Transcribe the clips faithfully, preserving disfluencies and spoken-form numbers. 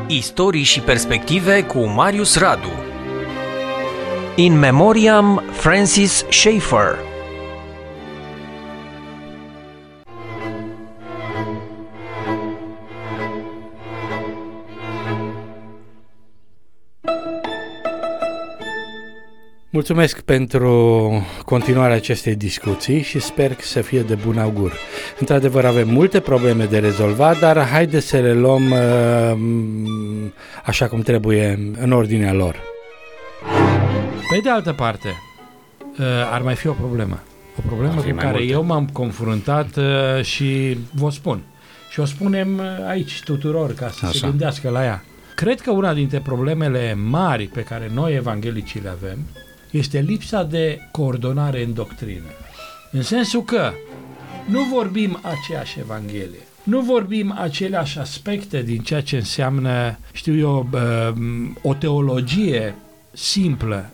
Istorii și perspective cu Marius Radu. In Memoriam Francis Schaeffer. Mulțumesc pentru continuarea acestei discuții și sper să fie de bun augur. Într-adevăr, avem multe probleme de rezolvat, dar haideți să le luăm uh, așa cum trebuie, în ordinea lor. Pe de altă parte, uh, ar mai fi o problemă. O problemă cu care multe. eu m-am confruntat uh, și vă spun. Și o spunem aici tuturor ca să așa. se gândească la ea. Cred că una dintre problemele mari pe care noi evanghelicii le avem este lipsa de coordonare în doctrină. În sensul că nu vorbim aceeași Evanghelie, nu vorbim aceleași aspecte din ceea ce înseamnă, știu eu, o teologie simplă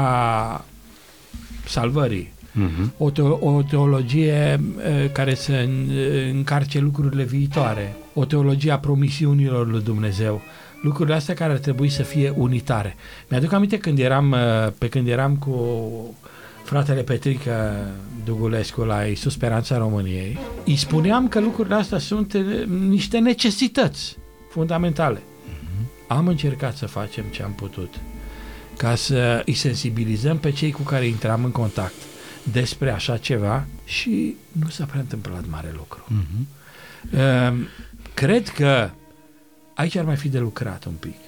a salvării, uh-huh. o, te- o teologie care să încarce lucrurile viitoare, o teologie a promisiunilor lui Dumnezeu, lucrurile astea care ar trebui să fie unitare. Mi-aduc aminte când eram, pe când eram cu fratele Petrică Dugulescu la Iisus Speranța României, îi spuneam că lucrurile astea sunt niște necesități fundamentale. Mm-hmm. Am încercat să facem ce am putut ca să îi sensibilizăm pe cei cu care intram în contact despre așa ceva și nu s-a prea întâmplat mare lucru. Mm-hmm. Uh, cred că aici ar mai fi de lucrat un pic.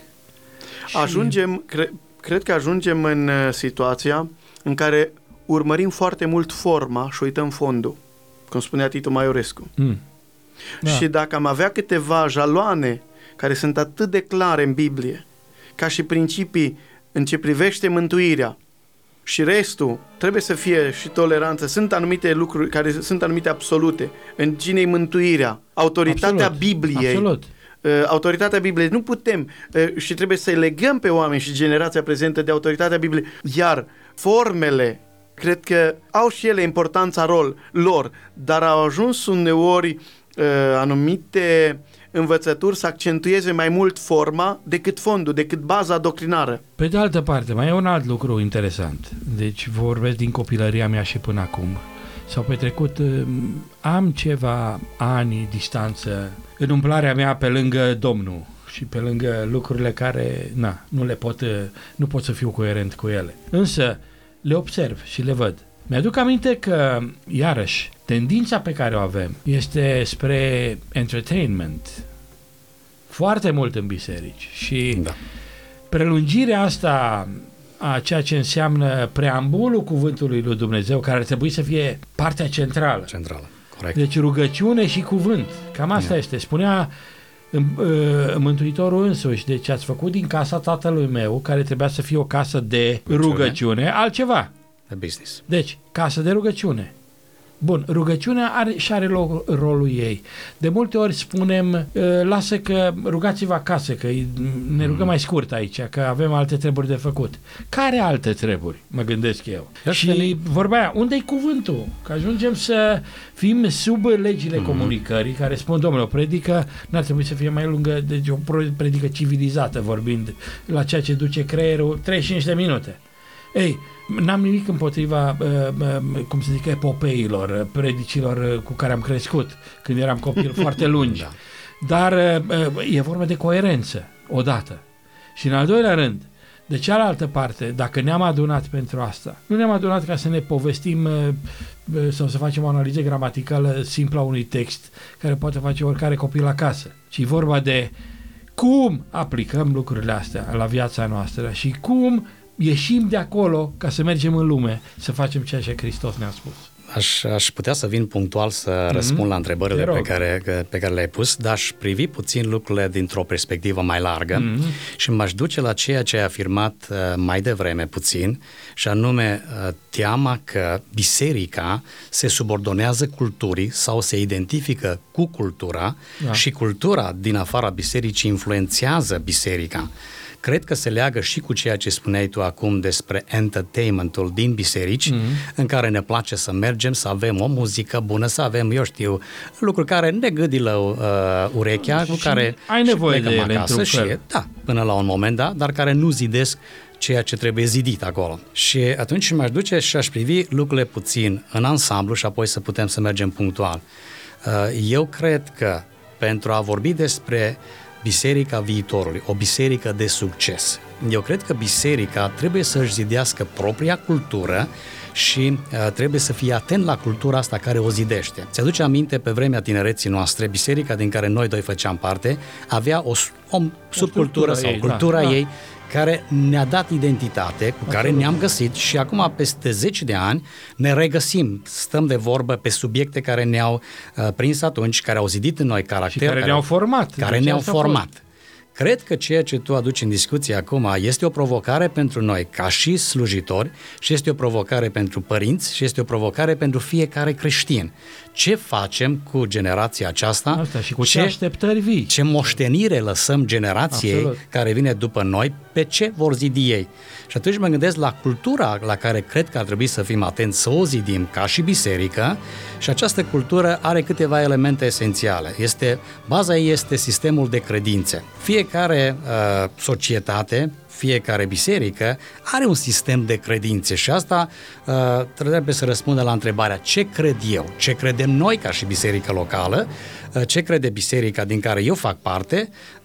Ajungem, cre, cred că ajungem în uh, situația în care urmărim foarte mult forma și uităm fondul, cum spunea Titu Maiorescu. Mm. Da. Și dacă am avea câteva jaloane care sunt atât de clare în Biblie, ca și principii în ce privește mântuirea, și restul trebuie să fie și toleranță. Sunt anumite lucruri care sunt anumite absolute. În cine-i mântuirea? Autoritatea Absolut. Bibliei. Absolut. Autoritatea Bibliei. Nu putem și trebuie să-i legăm pe oameni și generația prezentă de autoritatea Bibliei. Iar formele, cred că au și ele importanța rol, lor, dar au ajuns uneori uh, anumite învățături să accentueze mai mult forma decât fondul, decât baza doctrinară. Pe de altă parte, mai e un alt lucru interesant. Deci vorbesc din copilăria mea și până acum. S-au petrecut, am ceva ani distanță în umplarea mea pe lângă Domnul și pe lângă lucrurile care, na, nu le pot, nu pot să fiu coerent cu ele. Însă le observ și le văd. Mi-aduc aminte că, iarăși, tendința pe care o avem este spre entertainment foarte mult în biserici și da. prelungirea asta a ceea ce înseamnă preambulul cuvântului lui Dumnezeu, care ar trebui să fie partea centrală. Centrală, corect. Deci rugăciune și cuvânt. Cam asta yeah. este. Spunea uh, Mântuitorul însuși, deci ați făcut din casa tatălui meu, care trebuia să fie o casă de rugăciune, rugăciune altceva. De business. Deci, casă de rugăciune. Bun, rugăciunea are, și are rolul ei. De multe ori spunem, uh, lasă că rugați-vă acasă, că ne rugăm mai scurt aici, că avem alte treburi de făcut. Care alte treburi, mă gândesc eu? Ia și veni... vorba aia, unde-i cuvântul? Că ajungem să fim sub legile mm-hmm. comunicării, care spun, domnule, o predică n-ar trebui să fie mai lungă, deci o predică civilizată, vorbind la ceea ce duce creierul, treizeci și cinci de minute. Ei, n-am nimic împotriva, uh, uh, cum să zic, epopeilor, predicilor cu care am crescut când eram copil foarte lungi. Da. Dar uh, e vorba de coerență, odată. Și în al doilea rând, de cealaltă parte, dacă ne-am adunat pentru asta, nu ne-am adunat ca să ne povestim uh, sau să facem o analiză gramaticală simplă a unui text care poate face oricare copil acasă, ci vorba de cum aplicăm lucrurile astea la viața noastră și cum ieșim de acolo ca să mergem în lume, să facem ceea ce Hristos ne-a spus. Aș, aș putea să vin punctual să mm-hmm. răspund la întrebările pe care, pe care le-ai pus, dar aș privi puțin lucrurile dintr-o perspectivă mai largă mm-hmm. și m-aș duce la ceea ce ai afirmat uh, mai devreme puțin, și anume uh, teama că biserica se subordonează culturii sau se identifică cu cultura da. și cultura din afara bisericii influențează biserica. cred că se leagă și cu ceea ce spuneai tu acum despre entertainmentul din biserici, mm-hmm. în care ne place să mergem, să avem o muzică bună, să avem, eu știu, lucruri care ne gâdilă uh, urechea, cu care ai nevoie de ele acasă și, da, până la un moment, da, dar care nu zidesc ceea ce trebuie zidit acolo. Și atunci m-aș duce și aș privi lucrurile puțin în ansamblu și apoi să putem să mergem punctual. Eu cred că pentru a vorbi despre biserica viitorului, o biserică de succes, eu cred că biserica trebuie să-și zidească propria cultură și uh, trebuie să fie atent la cultura asta care o zidește. Ți-aduce aminte, pe vremea tinereții noastre, biserica din care noi doi făceam parte avea o, o subcultură sau ei, cultura da, ei care ne-a dat identitate, cu Absolut. care ne-am găsit și acum peste zece de ani ne regăsim, stăm de vorbă pe subiecte care ne-au uh, prins atunci, care au zidit în noi caracter. Și care, care ne-au format. Care ne-au format. Cred că ceea ce tu aduci în discuție acum este o provocare pentru noi ca și slujitori și este o provocare pentru părinți și este o provocare pentru fiecare creștin. Ce facem cu generația aceasta? Asta, și cu ce, ce așteptări vii. Ce moștenire lăsăm generației Absolut. care vine după noi, pe ce vor zidi ei? Și atunci mă gândesc la cultura la care cred că ar trebui să fim atenți, să o zidim ca și biserică, și această cultură are câteva elemente esențiale. Este, baza ei este sistemul de credințe. Fiecare uh, societate, fiecare biserică are un sistem de credințe și asta uh, trebuie să răspundă la întrebarea ce cred eu, ce credem noi ca și biserică locală, uh, ce crede biserica din care eu fac parte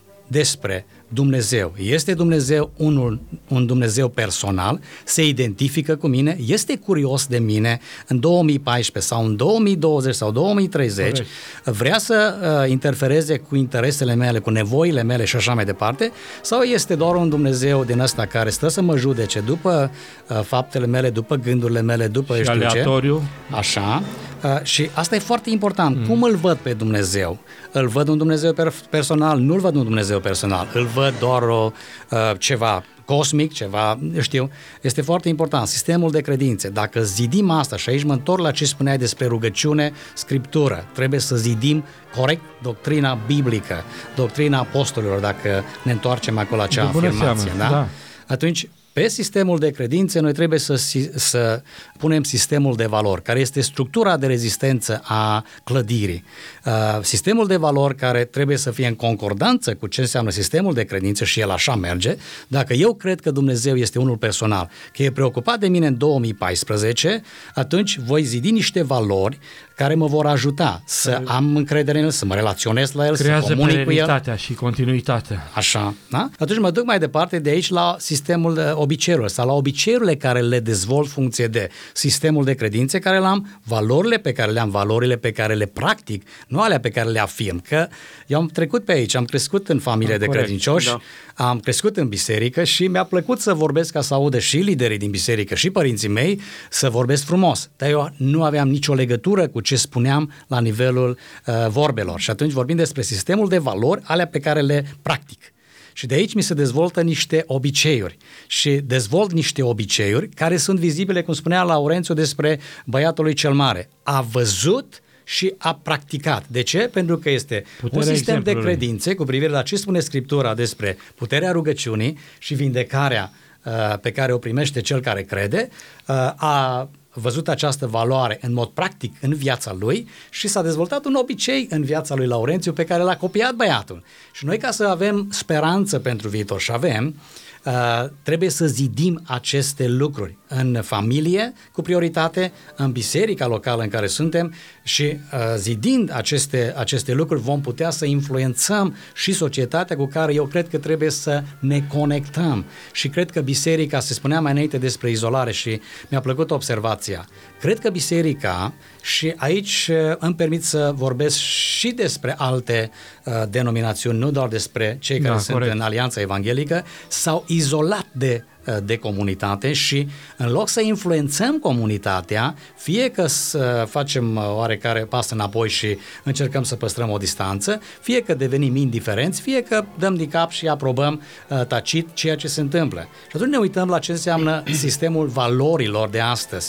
despre Dumnezeu. Este Dumnezeu unul, un Dumnezeu personal, se identifică cu mine, este curios de mine în două mii paisprezece sau în două mii douăzeci sau două mii treizeci, Corect. vrea să uh, interfereze cu interesele mele, cu nevoile mele și așa mai departe, sau este doar un Dumnezeu din ăsta care stă să mă judece după uh, faptele mele, după gândurile mele, după și știu aleatoriu. ce. Așa. Uh, și asta e foarte important. Mm. Cum îl văd pe Dumnezeu? Îl văd un Dumnezeu per- personal? Nu-l văd un Dumnezeu personal. Îl văd doar o, uh, ceva cosmic, ceva, știu, este foarte important. Sistemul de credințe. Dacă zidim asta, și aici mă întorc la ce spuneai despre rugăciune, scriptură, trebuie să zidim corect doctrina biblică, doctrina apostolilor, dacă ne întoarcem acolo la acea afirmație. Da? Da. Atunci, pe sistemul de credințe, noi trebuie să, să punem sistemul de valori, care este structura de rezistență a clădirii. Uh, sistemul de valori care trebuie să fie în concordanță cu ce înseamnă sistemul de credințe și el așa merge. Dacă eu cred că Dumnezeu este unul personal, că e preocupat de mine în două mii paisprezece, atunci voi zidi niște valori care mă vor ajuta să am încredere în el, să mă relaționez la el, Creează să comunic cu el. perenitatea și continuitatea. Așa, da? Atunci mă duc mai departe de aici la sistemul de obiceiurilor sau la obiceiurile care le dezvolt funcție de sistemul de credințe care l-am, valorile pe care le-am, valorile pe care le practic, nu alea pe care le afirm, că eu am trecut pe aici, am crescut în familie de credincioși, da. Am crescut în biserică și mi-a plăcut să vorbesc ca să audă și liderii din biserică și părinții mei să vorbesc frumos, dar eu nu aveam nicio legătură cu ce spuneam la nivelul uh, vorbelor și atunci vorbim despre sistemul de valori, alea pe care le practic. Și de aici mi se dezvoltă niște obiceiuri și dezvolt niște obiceiuri care sunt vizibile, cum spunea Laurențiu despre băiatul lui cel mare. A văzut și a practicat. De ce? Pentru că este puterea un sistem exemplului. de credințe cu privire la ce spune Scriptura despre puterea rugăciunii și vindecarea uh, pe care o primește cel care crede, uh, a văzut această valoare în mod practic în viața lui și s-a dezvoltat un obicei în viața lui Laurențiu pe care l-a copiat băiatul. Și noi, ca să avem speranță pentru viitor și avem, Uh, trebuie să zidim aceste lucruri în familie cu prioritate, în biserica locală în care suntem și uh, zidind aceste, aceste lucruri vom putea să influențăm și societatea cu care eu cred că trebuie să ne conectăm. Și cred că biserica, se spunea mai înainte despre izolare și mi-a plăcut observația, cred că biserica, și aici uh, îmi permit să vorbesc și despre alte uh, denominațiuni, nu doar despre cei care da, sunt corect. în Alianța Evanghelică, sau izolat de, de comunitate și în loc să influențăm comunitatea, fie că să facem oarecare pas înapoi și încercăm să păstrăm o distanță, fie că devenim indiferenți, fie că dăm din cap și aprobăm uh, tacit ceea ce se întâmplă. Și atunci ne uităm la ce înseamnă sistemul valorilor de astăzi.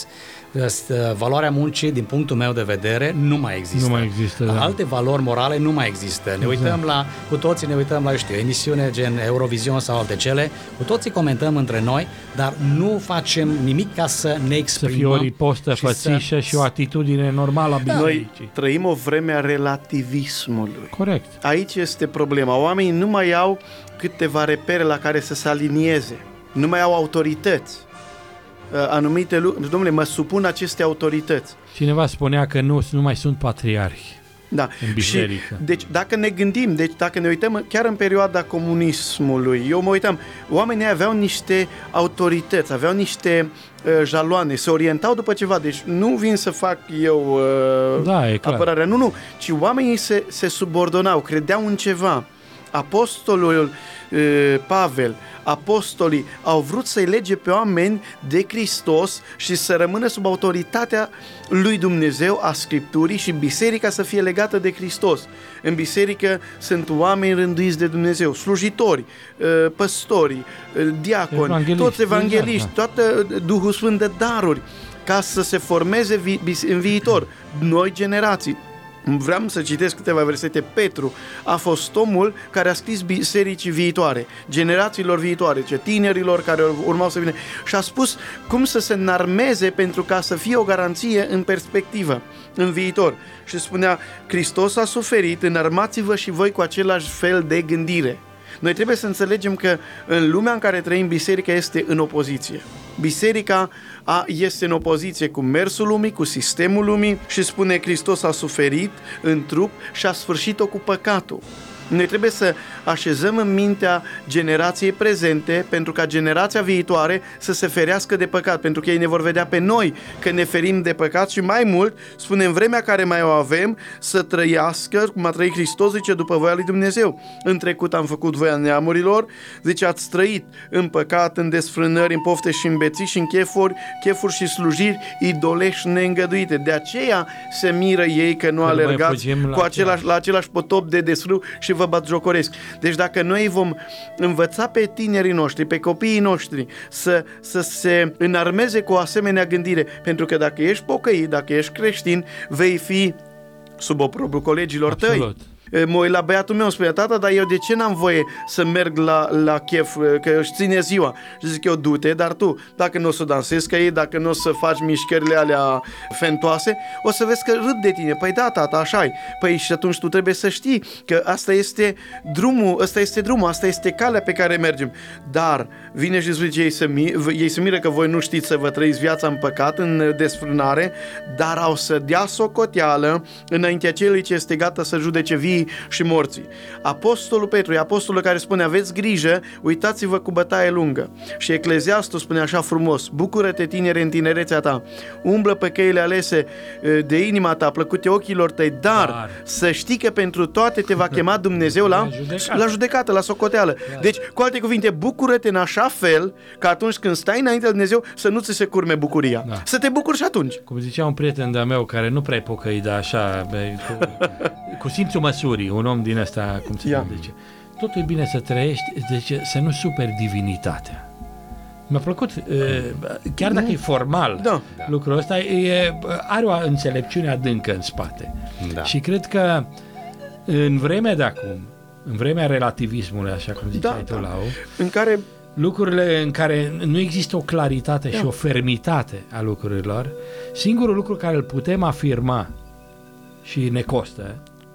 Valoarea muncii, din punctul meu de vedere, nu mai există. Nu mai există, da. Alte valori morale nu mai există. Ne uităm Exact. la, cu toții ne uităm la, eu știu, emisiune gen Eurovision sau alte cele, cu toții comentăm între noi, dar nu facem nimic ca să ne Să exprimăm. fie o ripostă și fățișă să- și o atitudine normală a Noi bisericii. trăim o vreme a relativismului. Corect. Aici este problema. Oamenii nu mai au câteva repere la care să se alinieze. Nu mai au autorități. Anumite lucruri. Dom'le, mă supun aceste autorități. Cineva spunea că nu, nu mai sunt patriarhi. Da. În biserică. Și, deci, dacă ne gândim, deci, dacă ne uităm chiar în perioada comunismului, eu mă uitam, oamenii aveau niște autorități, aveau niște uh, jaloane, se orientau după ceva, deci nu vin să fac eu uh, Da, e clar. apărarea, nu, nu, ci oamenii se, se subordonau, credeau în ceva. Apostolul uh, Pavel, apostolii au vrut să-i lege pe oameni de Hristos și să rămână sub autoritatea lui Dumnezeu, a Scripturii, și biserica să fie legată de Hristos. În biserică sunt oameni rânduiți de Dumnezeu, slujitori, uh, păstori, uh, diaconi, Evangeliști, toți evangeliști, exact, toată Duhul Sfânt de daruri, ca să se formeze vi- bis- în viitor noi generații. Vreau să citesc câteva versete. Petru a fost omul care a scris bisericii viitoare, generațiilor viitoare, ce tinerilor care urmau să vină, și a spus cum să se înarmeze pentru ca să fie o garanție în perspectivă, în viitor. Și spunea, Hristos a suferit, înarmați-vă și voi cu același fel de gândire. Noi trebuie să înțelegem că în lumea în care trăim, biserica este în opoziție. Biserica a, este în opoziție cu mersul lumii, cu sistemul lumii, și spune, Hristos a suferit în trup și a sfârșit-o cu păcatul. Noi trebuie să așezăm în mintea generației prezente pentru ca generația viitoare să se ferească de păcat, pentru că ei ne vor vedea pe noi că ne ferim de păcat și mai mult, spune, în vremea care mai o avem, să trăiască cum a trăit Hristos, zice, după voia lui Dumnezeu. În trecut am făcut voia neamurilor, zice, ați trăit în păcat, în desfrânări, în pofte și în beții și în chefuri, chefuri și slujiri idolești neîngăduite. De aceea se miră ei că nu Că nu mai alergați fugim la cu același, la același potop de desfrâu și vă batjocoresc. Deci dacă noi vom învăța pe tinerii noștri, pe copiii noștri să, să se înarmeze cu o asemenea gândire, pentru că dacă ești pocăit, dacă ești creștin, vei fi sub oprobiul colegilor Absolut. tăi. Mă uit la băiatul meu, spune, tata, dar eu de ce n-am voie să merg la, la chef, că își ține ziua? Și zic eu, du-te, dar tu, dacă nu o să dansezi ca ei, dacă nu o să faci mișcările alea fentoase, o să vezi că râd de tine. Păi da, tata, așa-i. Păi și atunci tu trebuie să știi că asta este drumul, asta este drumul, asta este calea pe care mergem. Dar vine și zice, ei se, mi- ei se miră că voi nu știți să vă trăiți viața în păcat, în desfrânare, dar au să dea socoteală înaintea celui ce este gata să judece vii și morții. Apostolul Petru e apostolul care spune, aveți grijă, uitați-vă cu bătaie lungă. Și Ecleziastul spune așa frumos, bucură-te, tinere, în tinerețea ta, umblă pe căile alese de inima ta, plăcute ochilor tăi, dar, dar să știi că pentru toate te va chema Dumnezeu la, la, judecată. la judecată, la socoteală. Dar. Deci, cu alte cuvinte, bucură-te în așa fel că atunci când stai înainte de Dumnezeu să nu ți se curme bucuria. Da. Să te bucuri și atunci. Cum zicea un prieten de-a meu care nu prea-i pocăit, dar așa, be, cu, cu simțul măsurii, un om din ăsta, cum se zice, totul e bine să trăiești, deci să nu superi divinitatea. Mi-a plăcut, chiar dacă e formal, da. lucrul ăsta, e, are o înțelepciune adâncă în spate. Da. Și cred că în vremea de acum, în vremea relativismului, așa cum ziceai da, tu, da. Lau, în care lucrurile în care nu există o claritate da. și o fermitate a lucrurilor, singurul lucru care îl putem afirma și ne costă,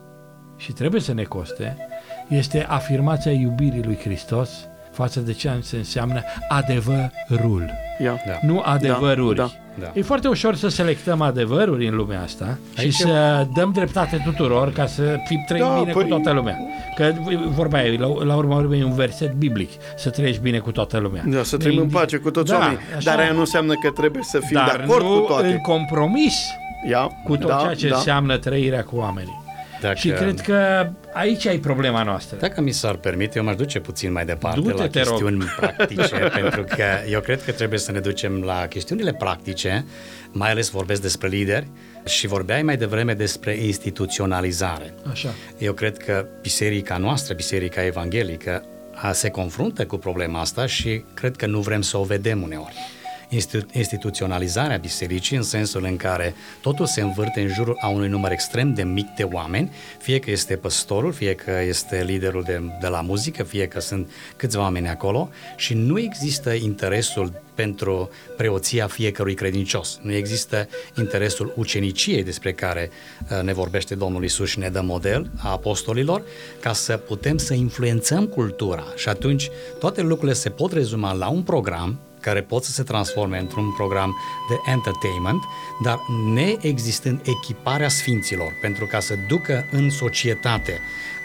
și trebuie să ne coste, este afirmația iubirii lui Hristos față de ce înseamnă adevărul. Yeah. Da. Nu adevăruri. Da. Da. E foarte ușor să selectăm adevăruri în lumea asta și, și să dăm dreptate tuturor ca să fim trăim da, bine păi... cu toată lumea. Că vorba e, la, la urma urmei, e un verset biblic, să trăiești bine cu toată lumea. Da, să trăim în pace cu toți da, oamenii. Dar aia nu înseamnă că trebuie să fim Dar de acord nu cu toate. în compromis Ia, cu tot da, ceea ce da. înseamnă trăirea cu oamenii. Dacă, și cred că aici e problema noastră. Dacă mi s-ar permite, eu m-aș duce puțin mai departe Du-te, la te chestiuni rog. practice, pentru că eu cred că trebuie să ne ducem la chestiunile practice, mai ales vorbesc despre lideri și vorbeai mai devreme despre instituționalizare. Așa. Eu cred că biserica noastră, biserica evanghelică, se confruntă cu problema asta și cred că nu vrem să o vedem uneori. institu- instituționalizarea bisericii în sensul în care totul se învârte în jurul a unui număr extrem de mic de oameni, fie că este păstorul, fie că este liderul de, de la muzică, fie că sunt câțiva oameni acolo și nu există interesul pentru preoția fiecărui credincios. Nu există interesul uceniciei despre care ne vorbește Domnul Iisus și ne dă model a apostolilor, ca să putem să influențăm cultura. Și atunci toate lucrurile se pot rezuma la un program care pot să se transforme într-un program de entertainment, dar neexistând echiparea sfinților pentru ca să ducă în societate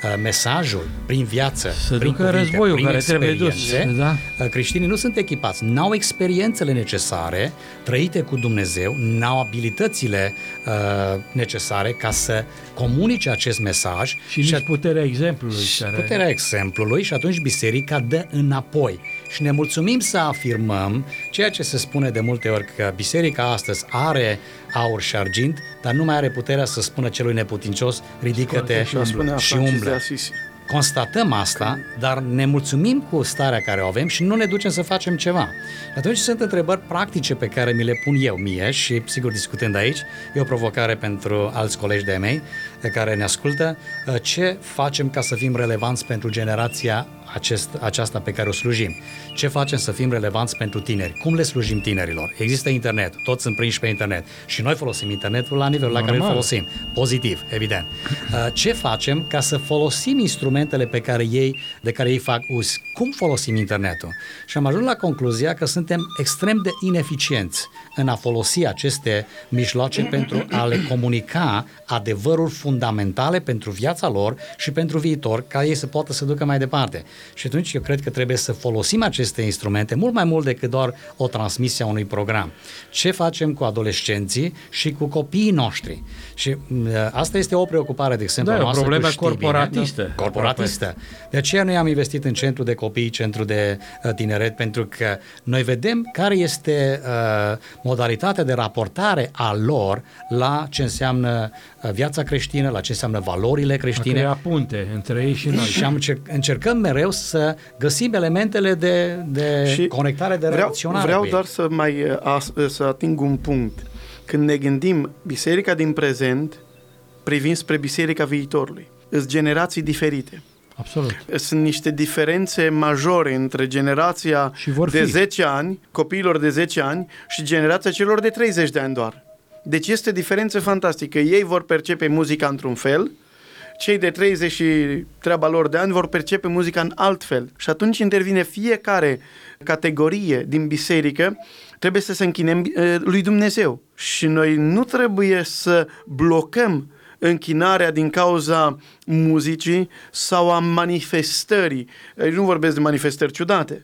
mesajul prin viață, să prin ducă cuvinte, războiul prin care trebuie dus. Da? Creștinii nu sunt echipați, n-au experiențele necesare trăite cu Dumnezeu, n-au abilitățile uh, necesare ca să comunice acest mesaj și nici puterea exemplului. Și care... puterea exemplului și atunci biserica dă înapoi. Și ne mulțumim să afirmăm ceea ce se spune de multe ori, că biserica astăzi are aur și argint, dar nu mai are puterea să spună celui neputincios, ridică-te și umblă. Și umblă. Constatăm asta, dar ne mulțumim cu starea care o avem și nu ne ducem să facem ceva. Atunci sunt întrebări practice pe care mi le pun eu mie și, sigur, discutând aici, e o provocare pentru alți colegi de-ai mei care ne ascultă. Ce facem ca să fim relevanți pentru generația acest, aceasta pe care o slujim? Ce facem să fim relevanți pentru tineri? Cum le slujim tinerilor? Există internet, toți sunt prinși pe internet și noi folosim internetul la nivelul la care îl folosim. Pozitiv, evident. Ce facem ca să folosim instrumentele pe care ei, de care ei fac uz? Cum folosim internetul? Și am ajuns la concluzia că suntem extrem de ineficienți în a folosi aceste mijloace pentru a le comunica adevăruri fundamentale pentru viața lor și pentru viitor, ca ei să poată să ducă mai departe. Și atunci eu cred că trebuie să folosim aceste instrumente mult mai mult decât doar o transmisie a unui program. Ce facem cu adolescenții și cu copiii noștri? Și uh, asta este o preocupare, de exemplu, da, noastră, o problemă știi, corporatistă. Bine, corporatistă. De aceea noi am investit în centru de copii, centru de uh, tineret, pentru că noi vedem care este uh, modalitatea de raportare a lor la ce înseamnă uh, viața creștină, la ce înseamnă valorile creștine. A crea punte între ei și noi. Și am încerc, încercăm mereu să găsim elementele de, de și conectare, de vreau, relaționare. Vreau doar să mai as, să ating un punct. Când ne gândim biserica din prezent privind spre biserica viitorului, sunt generații diferite. Absolut. Sunt niște diferențe majore între generația de zece ani, copiilor de zece ani și generația celor de treizeci de ani doar. Deci este diferență fantastică. Ei vor percepe muzica într-un fel, cei de treizeci și treaba lor de ani vor percepe muzica în alt fel. Și atunci intervine fiecare categorie din biserică, trebuie să se închine lui Dumnezeu. Și noi nu trebuie să blocăm închinarea din cauza muzicii sau a manifestării. Aici nu vorbesc de manifestări ciudate,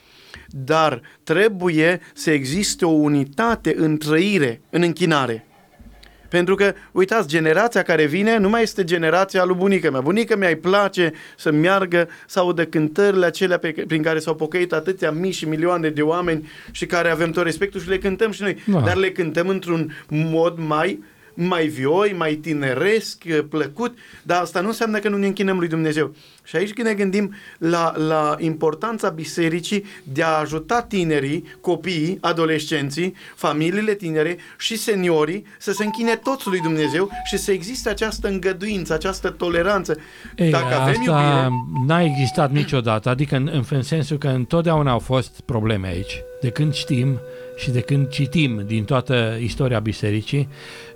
dar trebuie să existe o unitate în trăire, în închinare. Pentru că, uitați, generația care vine nu mai este generația lui bunica mea. Bunica mea îi place să meargă, să audă cântările acelea pe, prin care s-au pocăit atâția mii și milioane de oameni și care avem tot respectul și le cântăm și noi. Da. Dar le cântăm într-un mod mai, mai vioi, mai tineresc, plăcut, dar asta nu înseamnă că nu ne închinăm lui Dumnezeu. Și aici când ne gândim la, la importanța bisericii de a ajuta tinerii, copiii, adolescenții, familiile tinere și seniorii să se închine toți lui Dumnezeu și să existe această îngăduință, această toleranță. Ei, Dacă avem asta iubire... n-a existat niciodată, adică în, în sensul că întotdeauna au fost probleme aici. De când știm și de când citim din toată istoria bisericii,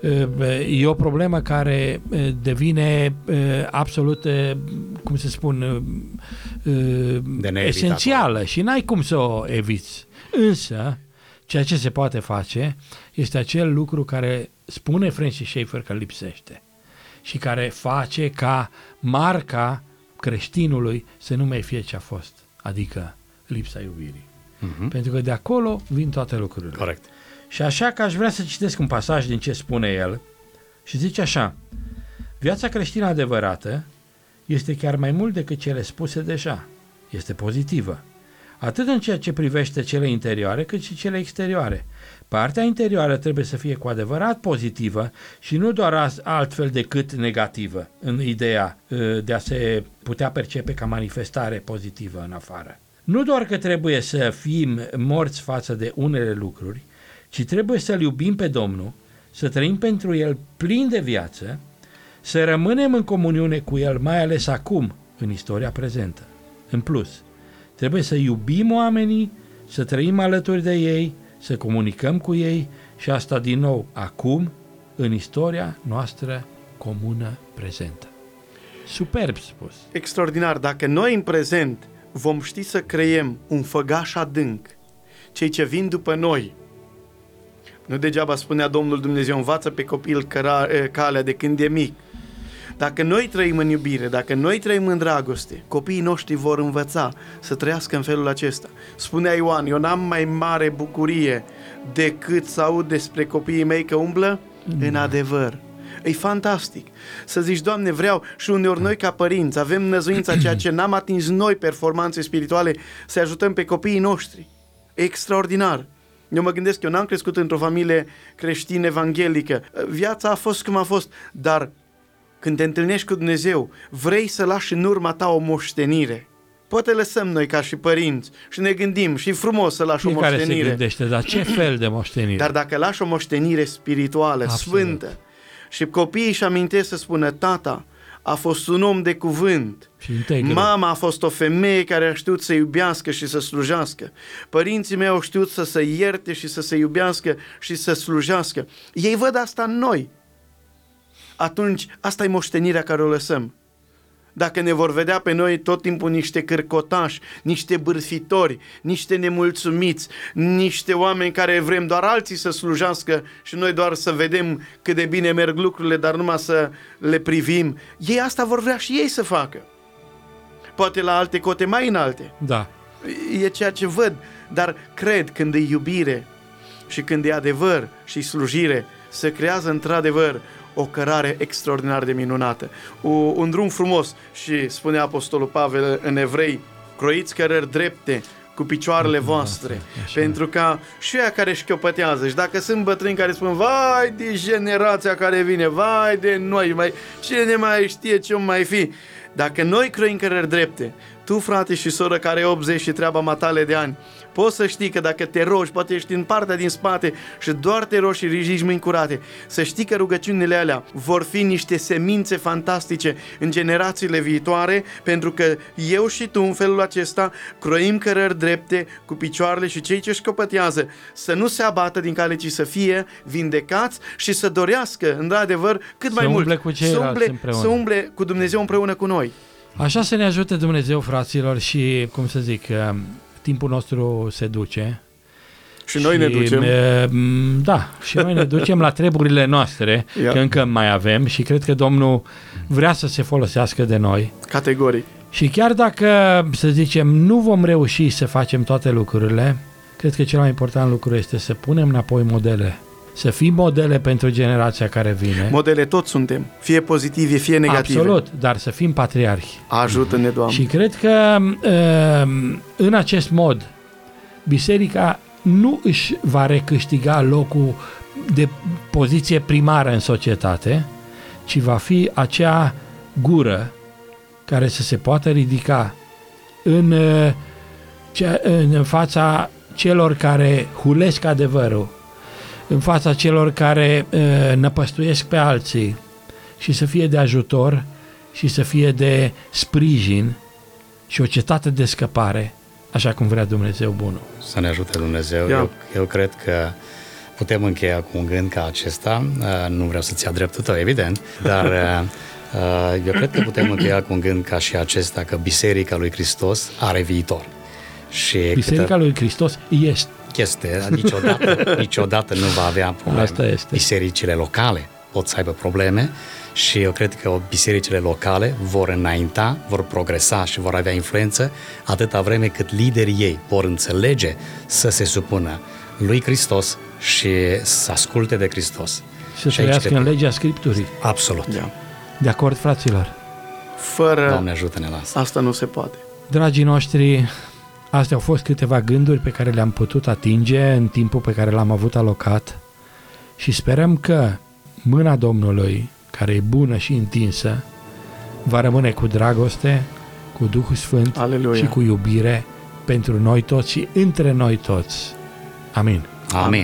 e o problemă care devine absolut, cum se spun, esențială și n-ai cum să o eviți. Însă, ceea ce se poate face este acel lucru care spune Francis Schaeffer că lipsește și care face ca marca creștinului să nu mai fie ce a fost, adică lipsa iubirii. Uh-huh. Pentru că de acolo vin toate lucrurile. Corect. Și așa că aș vrea să citesc un pasaj din ce spune el și zice așa: viața creștină adevărată este chiar mai mult decât cele spuse deja. Este pozitivă. Atât în ceea ce privește cele interioare, cât și cele exterioare. Partea interioară trebuie să fie cu adevărat pozitivă și nu doar altfel decât negativă, în ideea de a se putea percepe ca manifestare pozitivă în afară. Nu doar că trebuie să fim morți față de unele lucruri, ci trebuie să-L iubim pe Domnul, să trăim pentru El plin de viață, să rămânem în comuniune cu El, mai ales acum, în istoria prezentă. În plus, trebuie să iubim oamenii, să trăim alături de ei, să comunicăm cu ei și asta din nou acum, în istoria noastră comună prezentă. Superb spus. Extraordinar. Dacă noi în prezent vom ști să creiem un făgaș adânc, cei ce vin după noi, nu degeaba spunea Domnul Dumnezeu, învață pe copil căra, calea de când e mic. Dacă noi trăim în iubire, dacă noi trăim în dragoste, copiii noștri vor învăța să trăiască în felul acesta. Spunea Ioan, eu n-am mai mare bucurie decât să aud despre copiii mei că umblă mm. în adevăr. E fantastic să zici, Doamne, vreau, și uneori noi ca părinți avem năzuința ceea ce n-am atins noi performanțe spirituale, să ajutăm pe copiii noștri. E extraordinar. Eu mă gândesc, eu n-am crescut într-o familie creștină evanghelică. Viața a fost cum a fost, dar când te întâlnești cu Dumnezeu, vrei să lași în urma ta o moștenire. Poate lăsăm noi ca și părinți și ne gândim și frumos să lași Fiecare o moștenire. se gândește, dar ce fel de moștenire? Dar dacă lași o moștenire spirituală, Absolut. sfântă, și copiii își amintesc să spună, tata a fost un om de cuvânt, mama a fost o femeie care a știut să iubească și să slujească, părinții mei au știut să se ierte și să se iubească și să slujească. Ei văd asta în noi. Atunci, asta e moștenirea care o lăsăm. Dacă ne vor vedea pe noi tot timpul niște cârcotași, niște bârfitori, niște nemulțumiți, niște oameni care vrem doar alții să slujească și noi doar să vedem cât de bine merg lucrurile, dar numai să le privim, ei asta vor vrea și ei să facă. Poate la alte cote mai înalte. Da. E ceea ce văd, dar cred când e iubire și când e adevăr și slujire, se creează într-adevăr o cărare extraordinar de minunată. O, un drum frumos și spunea Apostolul Pavel în Evrei, croiți cărări drepte cu picioarele voastre, așa. Pentru ca și aia care șchiopătează și dacă sunt bătrâni care spun, vai de generația care vine, vai de noi, mai, cine mai știe ce mai fi. Dacă noi croim cărări drepte, tu, frate și soră, care ai optzeci și treaba matale de ani, poți să știi că dacă te rogi, poate ești în partea din spate și doar te rogi și ridici mâini curate, să știi că rugăciunile alea vor fi niște semințe fantastice în generațiile viitoare, pentru că eu și tu în felul acesta croim cărări drepte cu picioarele și cei ce școpătează să nu se abată din cale, ci să fie vindecați și să dorească, într-adevăr, cât să mai umble mult cu să, umble, să umble cu Dumnezeu împreună cu noi. Așa să ne ajute Dumnezeu, fraților, și, cum să zic, timpul nostru se duce. Și noi și, ne ducem. Da, și noi ne ducem la treburile noastre, yeah. că încă mai avem și cred că Domnul vrea să se folosească de noi. Categoric. Și chiar dacă, să zicem, nu vom reuși să facem toate lucrurile, cred că cel mai important lucru este să punem înapoi modele. Să fim modele pentru generația care vine. Modele toți suntem, fie pozitive, fie negative. Absolut, dar să fim patriarhi. Ajută-ne, Doamne. Și cred că în acest mod biserica nu își va recâștiga locul de poziție primară în societate, ci va fi acea gură care să se poată ridica în, în fața celor care hulesc adevărul, în fața celor care uh, năpăstuiesc pe alții și să fie de ajutor și să fie de sprijin și o cetate de scăpare, așa cum vrea Dumnezeu bunul. Să ne ajute Dumnezeu. Eu, eu cred că putem încheia cu un gând ca acesta. Uh, nu vreau să-ți ia dreptul tău, evident, dar uh, eu cred că putem încheia cu un gând ca și acesta, că Biserica lui Hristos are viitor. Și Biserica câtă... lui Hristos este. Este, niciodată, niciodată nu va avea probleme. Asta este. Bisericile locale pot să aibă probleme și eu cred că bisericile locale vor înainta, vor progresa și vor avea influență atâta vreme cât liderii ei vor înțelege să se supună lui Hristos și să asculte de Hristos. Și să trăiască în legea Scripturii. Absolut. Da. De acord, fraților? Fără Doamne, ajută-ne la asta. Asta nu se poate. Dragii noștri, astea au fost câteva gânduri pe care le-am putut atinge în timpul pe care l-am avut alocat și sperăm că mâna Domnului, care e bună și întinsă, va rămâne cu dragoste, cu Duhul Sfânt Aleluia. și cu iubire pentru noi toți și între noi toți. Amin. Amin.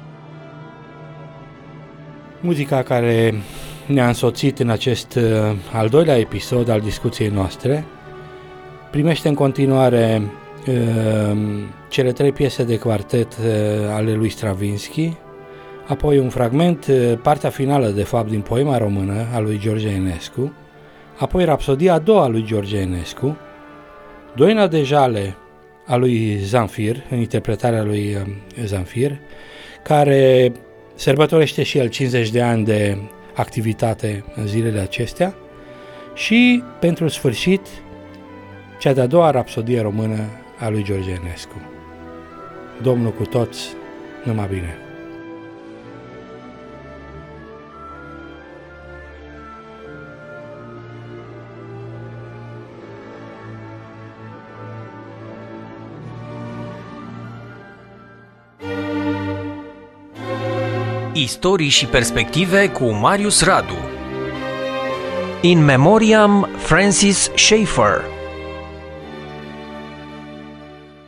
Muzica care ne-a însoțit în acest uh, al doilea episod al discuției noastre primește în continuare uh, cele trei piese de quartet uh, ale lui Stravinsky, apoi un fragment, uh, partea finală de fapt din poema română a lui George Enescu, apoi rapsodia a doua a lui George Enescu, Doina de Jale a lui Zamfir, în interpretarea lui uh, Zamfir, care sărbătorește și el cincizeci de ani de activitate în zilele acestea, și pentru sfârșit cea de-a doua rapsodie română a lui George Enescu. Domnul cu toți, numai bine! Istorii și perspective cu Marius Radu. In Memoriam Francis Schaeffer.